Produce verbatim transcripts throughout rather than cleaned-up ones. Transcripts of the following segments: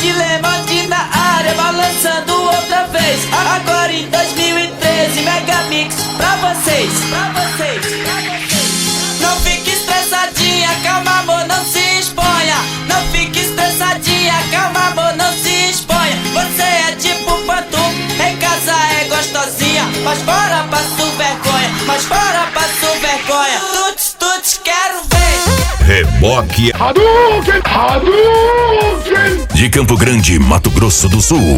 Dilemante na área, balançando outra vez. Agora em dois mil e treze, Megamix pra vocês, pra vocês, pra vocês. Não fique estressadinha, calma amor, não se exponha. Não fique estressadinha, calma amor, não se exponha. Você é tipo pantum, em casa é gostosinha, mas fora passo vergonha, mas fora passo vergonha. Tuts, tuts, quero ver. Reboque Hadouken! Hadouken! de Campo Grande, Mato Grosso do Sul.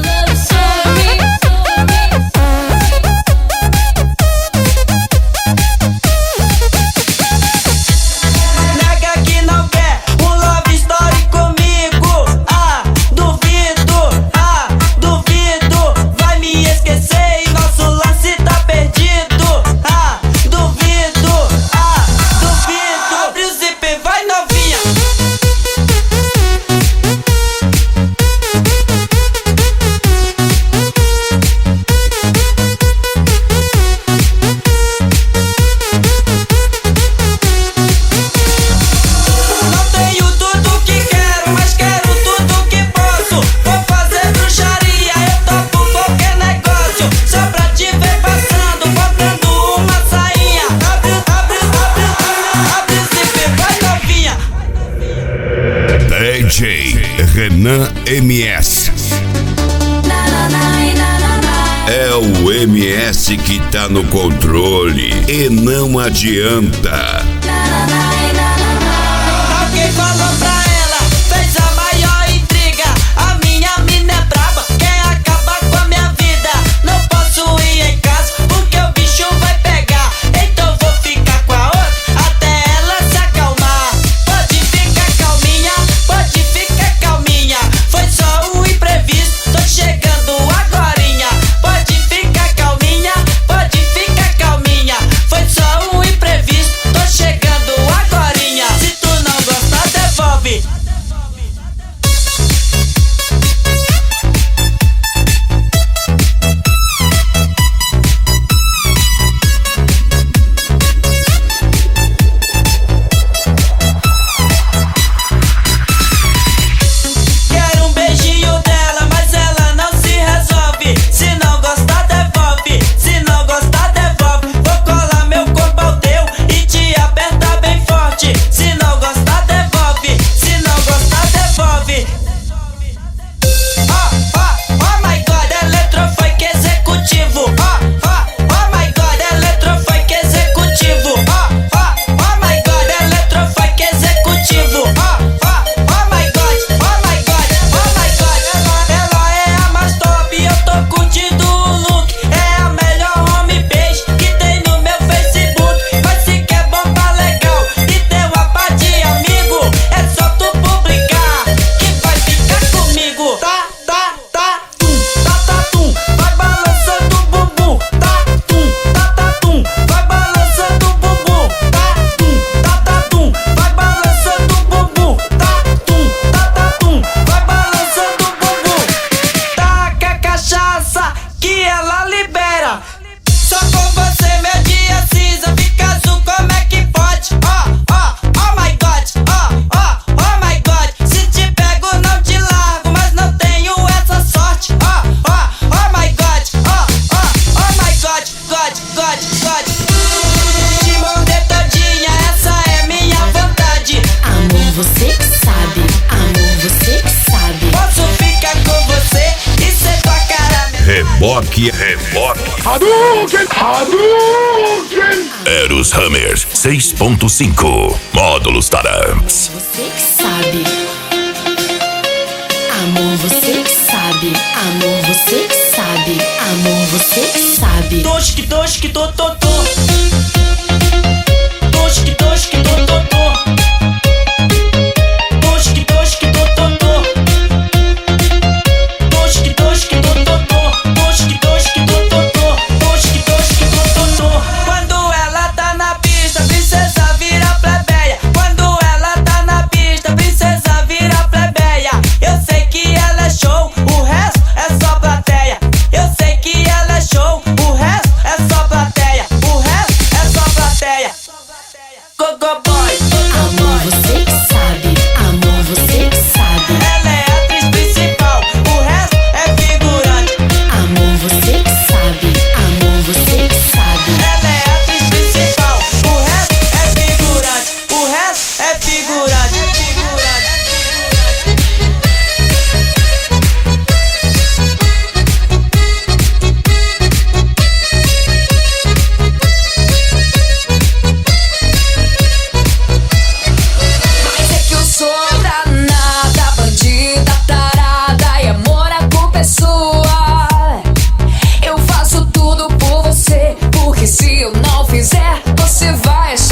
Nega que não quer um love story comigo. Ah, duvido, ah, duvido. Vai me esquecer e nosso lance tá perdido. Ah, duvido, ah, duvido. Abre o zip, vai novinha. Não tenho tudo que quero, mas quero tudo que posso. Vou fazer bruxaria, eu topo qualquer negócio. Só pra te ver passando, botando uma sainha. Abre, abre, abre, abre o zip, vai novinha. D J Renan M S. É o M S que tá no controle e não adianta. Alguém falou pra ela, fez a maior intriga. A minha mina é braba, quer acabar com a minha vida. Não posso ir em casa, porque o bicho vai pegar. Então vou ficar com a outra, até ela se acalmar. Pode ficar calminha, pode ficar calminha. Foi só um imprevisto, tô chegando agorinha. Pode ficar calminha, pode ficar calminha. Foi só um imprevisto, tô chegando agorinha. Se tu não gostar, devolve. Quero um beijinho dela, mas ela não se resolve. Se não gostar, devolve. Se não gostar, devolve. Vou colar meu corpo ao teu e te apertar bem forte. Se não gostar, devolve. Se não gostar, devolve. Oh, oh, oh my god, eletrofunk executivo. Oh, oh, oh my god, eletrofunk executivo. Oh, oh, oh my god, eletrofunk executivo. Oh, oh, oh my god, oh my god, oh my god. Ela, ela é a mais top, eu tô curtindo o look. É a melhor homepage que tem no meu Facebook. Mas se quer bomba legal e ter uma pá de amigo, é só tu publicar que vai ficar comigo. Tá, tá, tá, tum, tá, tá, tum, vai balançando o bumbum. Tá, tum, tá, tá, tum, vai balançando o bumbum. Tá, tum, tá, tá, tum, vai balançando o bumbum. Tá, tum, tá, tá, tum, vai balançando o bumbum. Taca a cachaça que ela libera. Só com você meu dia cinza fica azul, como é que pode? Oh, oh, oh my god, oh, oh, oh my god. Se te pego não te largo, mas não tenho essa sorte. Oh, oh, oh my god, oh, oh, oh my god, god, god, god. Te mandei todinha, essa é minha vontade. Amor, você que sabe. Amor, você que sabe. Posso ficar com você e ser tua cara. Reboque, reboque. Hadouken! Hadouken! Eros Hammers seis ponto cinco. Módulos Taramps. Você que sabe. Amor, você que sabe. Amor, você que sabe. Amor, você que sabe. Tosque, tosque, to, to, to. Tosque, tosque, to, to, to. Tosque, tosque, to, to, to. Tosque, tosque, to, to, to. Tosque, tosque, to, to, to. Tosque, tosque, to, to, to. Quando ela tá na pista, princesa vira plebeia. Quando ela tá na pista, princesa vira plebeia. Eu sei que ela é show, o resto é só plateia. Eu sei que ela é show, o resto é só plateia. O resto é só plateia. Go, go, boy. Amor, não fizer, você vai